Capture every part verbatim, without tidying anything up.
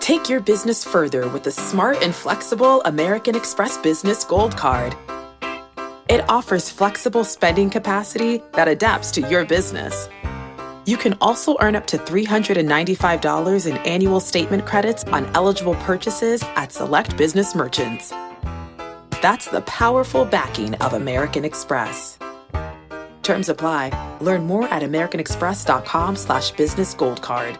Take your business further with the smart and flexible American Express Business Gold Card. It offers flexible spending capacity that adapts to your business. You can also earn up to three hundred ninety-five dollars in annual statement credits on eligible purchases at select business merchants. That's the powerful backing of American Express. Terms apply. Learn more at americanexpress.com slash business gold card.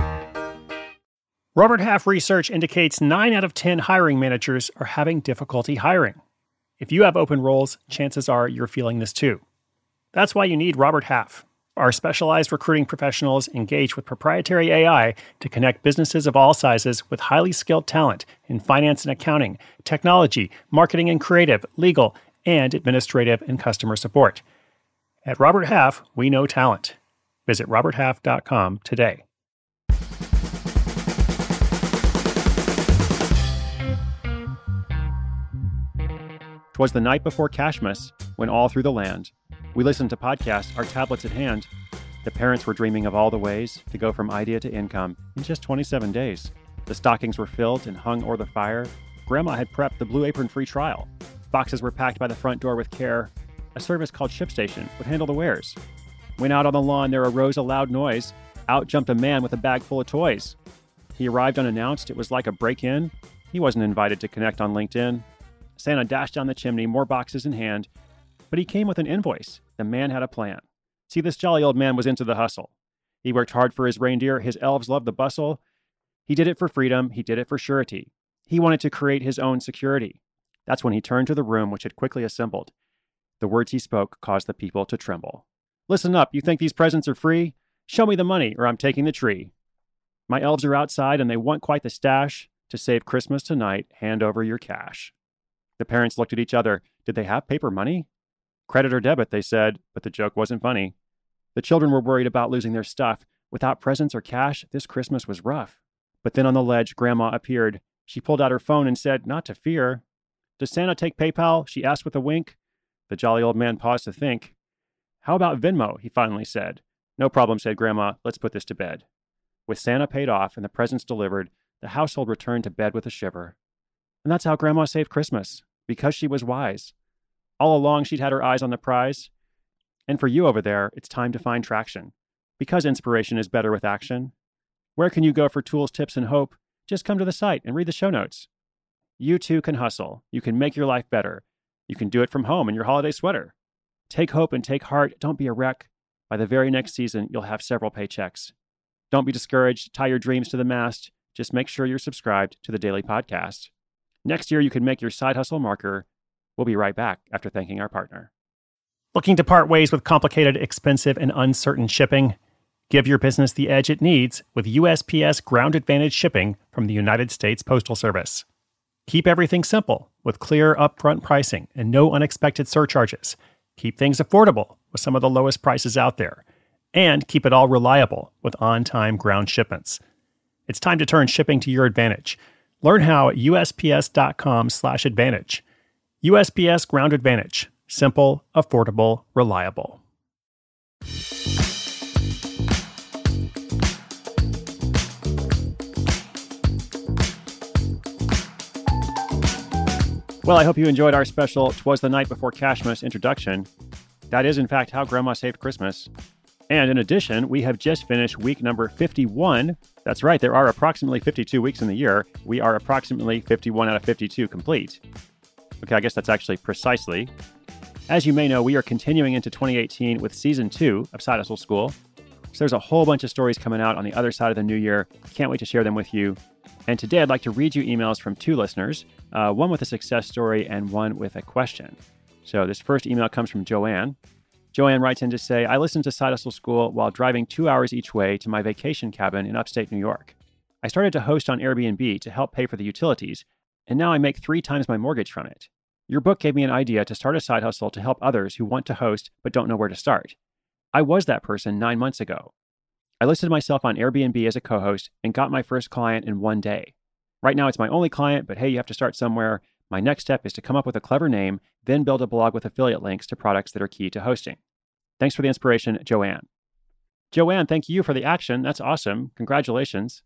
Robert Half research indicates nine out of ten hiring managers are having difficulty hiring. If you have open roles, chances are you're feeling this too. That's why you need Robert Half. Our specialized recruiting professionals engage with proprietary A I to connect businesses of all sizes with highly skilled talent in finance and accounting, technology, marketing and creative, legal, and administrative and customer support. At Robert Half, we know talent. Visit robert half dot com today. Twas the night before Cashmas, when all through the land we listened to podcasts, our tablets at hand. The parents were dreaming of all the ways to go from idea to income in just twenty-seven days. The stockings were filled and hung o'er the fire. Grandma had prepped the Blue Apron free trial. Boxes were packed by the front door with care. A service called ShipStation would handle the wares. When out on the lawn there arose a loud noise. Out jumped a man with a bag full of toys. He arrived unannounced. It was like a break-in. He wasn't invited to connect on LinkedIn. Santa dashed down the chimney, more boxes in hand. But he came with an invoice. The man had a plan. See, this jolly old man was into the hustle. He worked hard for his reindeer. His elves loved the bustle. He did it for freedom. He did it for surety. He wanted to create his own security. That's when he turned to the room, which had quickly assembled. The words he spoke caused the people to tremble. Listen up. You think these presents are free? Show me the money, or I'm taking the tree. My elves are outside, and they want quite the stash. To save Christmas tonight, hand over your cash. The parents looked at each other. Did they have paper money? Credit or debit, they said, but the joke wasn't funny. The children were worried about losing their stuff. Without presents or cash, this Christmas was rough. But then on the ledge, Grandma appeared. She pulled out her phone and said, not to fear. Does Santa take PayPal? She asked with a wink. The jolly old man paused to think. How about Venmo? He finally said. No problem, said Grandma. Let's put this to bed. With Santa paid off and the presents delivered, the household returned to bed with a shiver. And that's how Grandma saved Christmas, because she was wise. All along, she'd had her eyes on the prize. And for you over there, it's time to find traction. Because inspiration is better with action. Where can you go for tools, tips, and hope? Just come to the site and read the show notes. You too can hustle. You can make your life better. You can do it from home in your holiday sweater. Take hope and take heart. Don't be a wreck. By the very next season, you'll have several paychecks. Don't be discouraged. Tie your dreams to the mast. Just make sure you're subscribed to the daily podcast. Next year, you can make your side hustle marker. We'll be right back after thanking our partner. Looking to part ways with complicated, expensive, and uncertain shipping? Give your business the edge it needs with U S P S Ground Advantage shipping from the United States Postal Service. Keep everything simple with clear upfront pricing and no unexpected surcharges. Keep things affordable with some of the lowest prices out there. And keep it all reliable with on-time ground shipments. It's time to turn shipping to your advantage. Learn how at USPS.com slash advantage. U S P S Ground Advantage. Simple, affordable, reliable. Well, I hope you enjoyed our special Twas the Night Before Cashmas introduction. That is, in fact, how Grandma saved Christmas. And in addition, we have just finished week number fifty-one. That's right, there are approximately fifty-two weeks in the year. We are approximately fifty-one out of fifty-two complete. Okay, I guess that's actually precisely. As you may know, we are continuing into twenty eighteen with season two of Side Hustle School. So there's a whole bunch of stories coming out on the other side of the new year. Can't wait to share them with you. And today I'd like to read you emails from two listeners, uh, one with a success story and one with a question. So this first email comes from Joanne. Joanne writes in to say, I listened to Side Hustle School while driving two hours each way to my vacation cabin in upstate New York. I started to host on Airbnb to help pay for the utilities, and now I make three times my mortgage from it. Your book gave me an idea to start a side hustle to help others who want to host but don't know where to start. I was that person nine months ago. I listed myself on Airbnb as a co-host and got my first client in one day. Right now it's my only client, but hey, you have to start somewhere. My next step is to come up with a clever name, then build a blog with affiliate links to products that are key to hosting. Thanks for the inspiration, Joanne. Joanne, thank you for the action. That's awesome. Congratulations.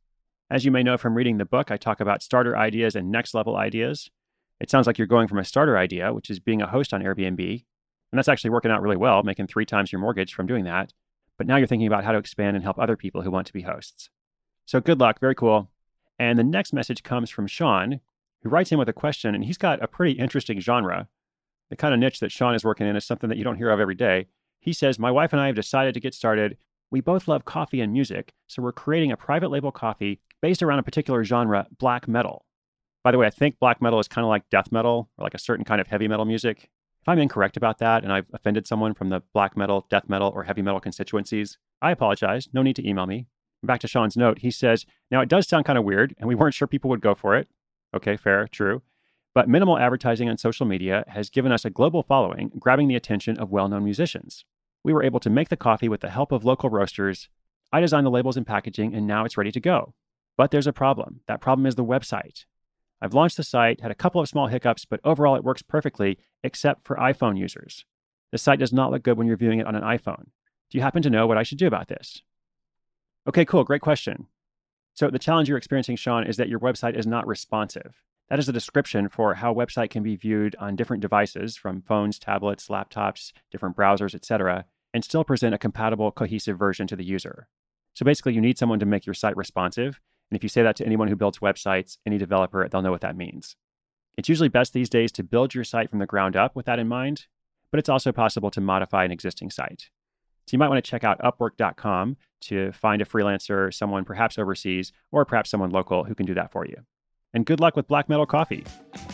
As you may know from reading the book, I talk about starter ideas and next level ideas. It sounds like you're going from a starter idea, which is being a host on Airbnb, and that's actually working out really well, making three times your mortgage from doing that. But now you're thinking about how to expand and help other people who want to be hosts. So good luck, very cool. And the next message comes from Sean, who writes in with a question, and he's got a pretty interesting genre. The kind of niche that Sean is working in is something that you don't hear of every day. He says, my wife and I have decided to get started. We both love coffee and music, so we're creating a private label coffee based around a particular genre, black metal. By the way, I think black metal is kind of like death metal or like a certain kind of heavy metal music. If I'm incorrect about that and I've offended someone from the black metal, death metal, or heavy metal constituencies, I apologize. No need to email me. Back to Sean's note, he says, now it does sound kind of weird and we weren't sure people would go for it. Okay, fair, true. But minimal advertising on social media has given us a global following, grabbing the attention of well-known musicians. We were able to make the coffee with the help of local roasters. I designed the labels and packaging, and now it's ready to go. But there's a problem. That problem is the website. I've launched the site, had a couple of small hiccups, but overall it works perfectly, except for iPhone users. The site does not look good when you're viewing it on an iPhone. Do you happen to know what I should do about this? Okay, cool. Great question. So the challenge you're experiencing, Sean, is that your website is not responsive. That is a description for how a website can be viewed on different devices, from phones, tablets, laptops, different browsers, et cetera, and still present a compatible, cohesive version to the user. So basically, you need someone to make your site responsive. And if you say that to anyone who builds websites, any developer, they'll know what that means. It's usually best these days to build your site from the ground up with that in mind, but it's also possible to modify an existing site. So you might want to check out upwork dot com to find a freelancer, someone perhaps overseas, or perhaps someone local who can do that for you. And good luck with Black Metal Coffee.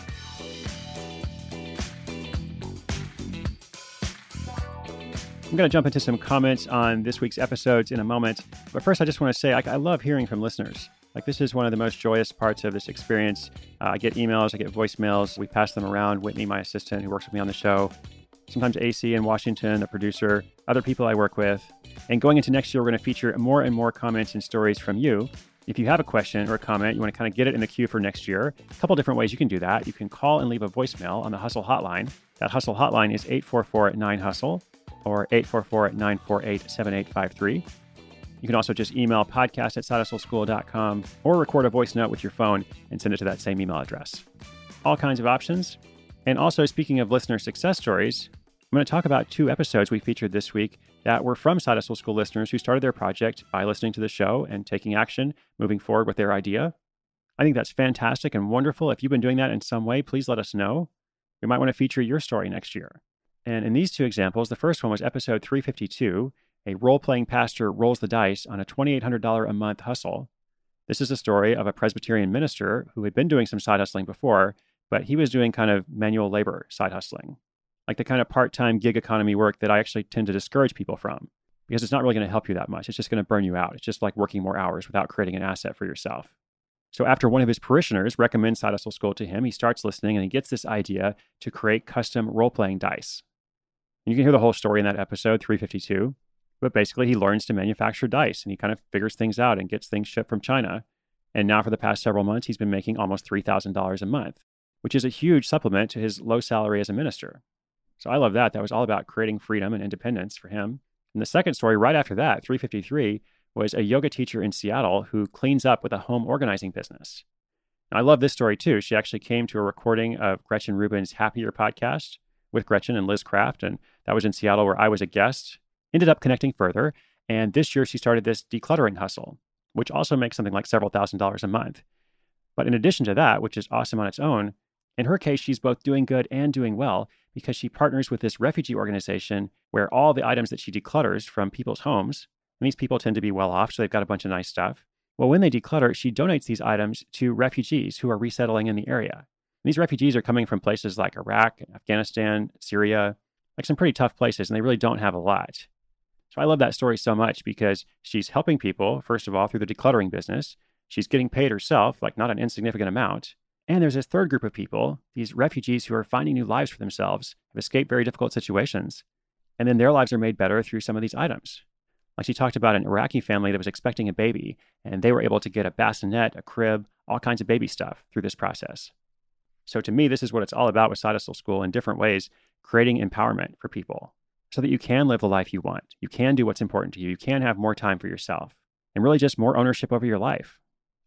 I'm going to jump into some comments on this week's episodes in a moment. But first, I just want to say, like, I love hearing from listeners. Like, this is one of the most joyous parts of this experience. Uh, I get emails, I get voicemails. We pass them around. Whitney, my assistant, who works with me on the show. Sometimes A C in Washington, the producer, other people I work with. And going into next year, we're going to feature more and more comments and stories from you. If you have a question or a comment, you want to kind of get it in the queue for next year, a couple different ways you can do that. You can call and leave a voicemail on the Hustle Hotline. That Hustle Hotline is eight four four, nine, HUSTLE or eight four four, nine four eight, seven eight five three. You can also just email podcast at side hustle school dot com or record a voice note with your phone and send it to that same email address. All kinds of options. And also, speaking of listener success stories, I'm going to talk about two episodes we featured this week that were from Side Hustle School listeners who started their project by listening to the show and taking action, moving forward with their idea. I think that's fantastic and wonderful. If you've been doing that in some way, please let us know. We might want to feature your story next year. And in these two examples, the first one was episode three fifty-two, a role-playing pastor rolls the dice on a two thousand eight hundred dollars a month hustle. This is a story of a Presbyterian minister who had been doing some side hustling before, but he was doing kind of manual labor side hustling, like the kind of part-time gig economy work that I actually tend to discourage people from, because it's not really going to help you that much. It's just going to burn you out. It's just like working more hours without creating an asset for yourself. So after one of his parishioners recommends Side Hustle School to him, he starts listening and he gets this idea to create custom role-playing dice. And you can hear the whole story in that episode, three fifty-two. But basically, he learns to manufacture dice and he kind of figures things out and gets things shipped from China. And now for the past several months, he's been making almost three thousand dollars a month, which is a huge supplement to his low salary as a minister. So I love that. That was all about creating freedom and independence for him. And the second story right after that, three fifty-three, was a yoga teacher in Seattle who cleans up with a home organizing business. Now, I love this story too. She actually came to a recording of Gretchen Rubin's Happier podcast with Gretchen and Liz Craft, and that was in Seattle where I was a guest. Ended up connecting further, and this year she started this decluttering hustle, which also makes something like several thousand dollars a month. But in addition to that, which is awesome on its own, in her case, she's both doing good and doing well because she partners with this refugee organization where all the items that she declutters from people's homes, and these people tend to be well off, so they've got a bunch of nice stuff. Well, when they declutter, she donates these items to refugees who are resettling in the area. And these refugees are coming from places like Iraq, Afghanistan, Syria, like some pretty tough places, and they really don't have a lot. So I love that story so much because she's helping people, first of all, through the decluttering business. She's getting paid herself, like not an insignificant amount. And there's this third group of people, these refugees who are finding new lives for themselves, have escaped very difficult situations. And then their lives are made better through some of these items. Like she talked about an Iraqi family that was expecting a baby, and they were able to get a bassinet, a crib, all kinds of baby stuff through this process. So to me, this is what it's all about with Side Hustle School in different ways, creating empowerment for people so that you can live the life you want. You can do what's important to you. You can have more time for yourself and really just more ownership over your life.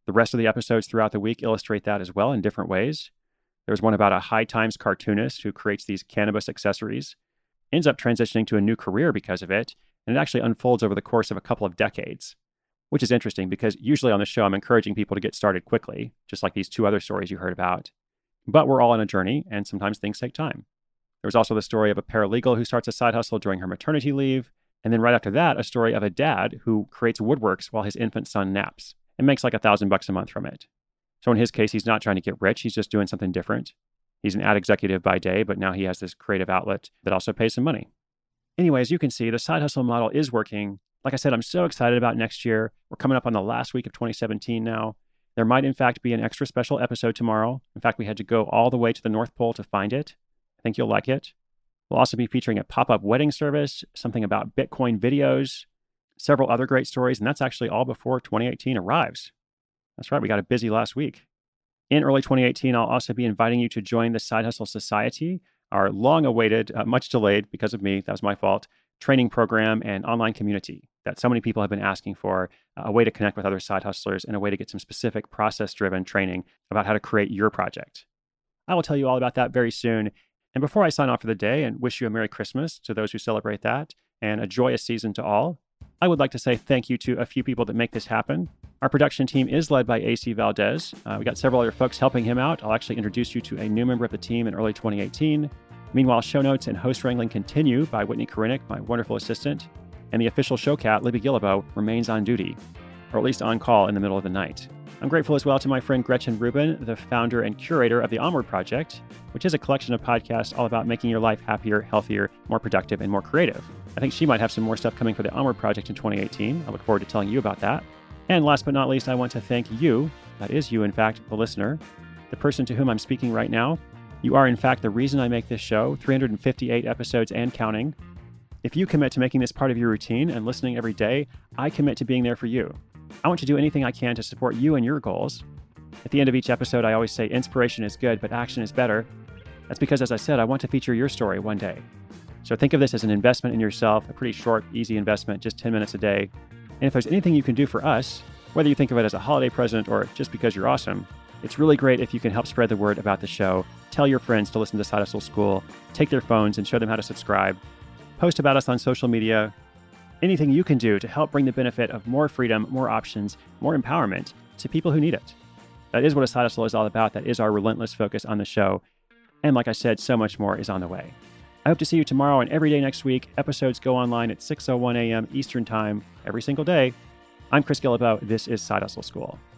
The rest of the episodes throughout the week illustrate that as well in different ways. There's one about a High Times cartoonist who creates these cannabis accessories, ends up transitioning to a new career because of it, and it actually unfolds over the course of a couple of decades, which is interesting because usually on the show, I'm encouraging people to get started quickly, just like these two other stories you heard about. But we're all on a journey, and sometimes things take time. There was also the story of a paralegal who starts a side hustle during her maternity leave, and then right after that, a story of a dad who creates woodworks while his infant son naps and makes like a thousand bucks a month from it. So in his case, he's not trying to get rich. He's just doing something different. He's an ad executive by day, but now he has this creative outlet that also pays some money. Anyway, as you can see, the side hustle model is working. Like I said, I'm so excited about next year. We're coming up on the last week of twenty seventeen now. There might, in fact, be an extra special episode tomorrow. In fact, we had to go all the way to the North Pole to find it. I think you'll like it. We'll also be featuring a pop-up wedding service, something about Bitcoin videos, several other great stories, and that's actually all before twenty eighteen arrives. That's right, we got a busy last week. In early twenty eighteen, I'll also be inviting you to join the Side Hustle Society, our long-awaited, uh, much delayed because of me, that was my fault, training program and online community that so many people have been asking for, a way to connect with other side hustlers and a way to get some specific process-driven training about how to create your project. I will tell you all about that very soon. And before I sign off for the day and wish you a Merry Christmas to those who celebrate that and a joyous season to all, I would like to say thank you to a few people that make this happen. Our production team is led by A C Valdez. Uh, we got several other folks helping him out. I'll actually introduce you to a new member of the team in early twenty eighteen. Meanwhile, show notes and host wrangling continue by Whitney Korinek, my wonderful assistant. And the official show cat, Libby Gillibo, remains on duty, or at least on call in the middle of the night. I'm grateful as well to my friend Gretchen Rubin, the founder and curator of the Onward Project, which is a collection of podcasts all about making your life happier, healthier, more productive, and more creative. I think she might have some more stuff coming for the Onward Project in twenty eighteen. I look forward to telling you about that. And last but not least, I want to thank you, that is you, in fact, the listener, the person to whom I'm speaking right now. You are, in fact, the reason I make this show, three hundred fifty-eight episodes and counting. If you commit to making this part of your routine and listening every day, I commit to being there for you. I want to do anything I can to support you and your goals. At the end of each episode, I always say inspiration is good, but action is better. That's because, as I said, I want to feature your story one day. So think of this as an investment in yourself, a pretty short, easy investment, just ten minutes a day. And if there's anything you can do for us, whether you think of it as a holiday present or just because you're awesome, it's really great if you can help spread the word about the show, tell your friends to listen to Side Hustle School, take their phones and show them how to subscribe, post about us on social media, anything you can do to help bring the benefit of more freedom, more options, more empowerment to people who need it. That is what a side hustle is all about. That is our relentless focus on the show. And like I said, so much more is on the way. I hope to see you tomorrow and every day next week. Episodes go online at six oh one a.m. Eastern Time every single day. I'm Chris Guillebeau. This is Side Hustle School.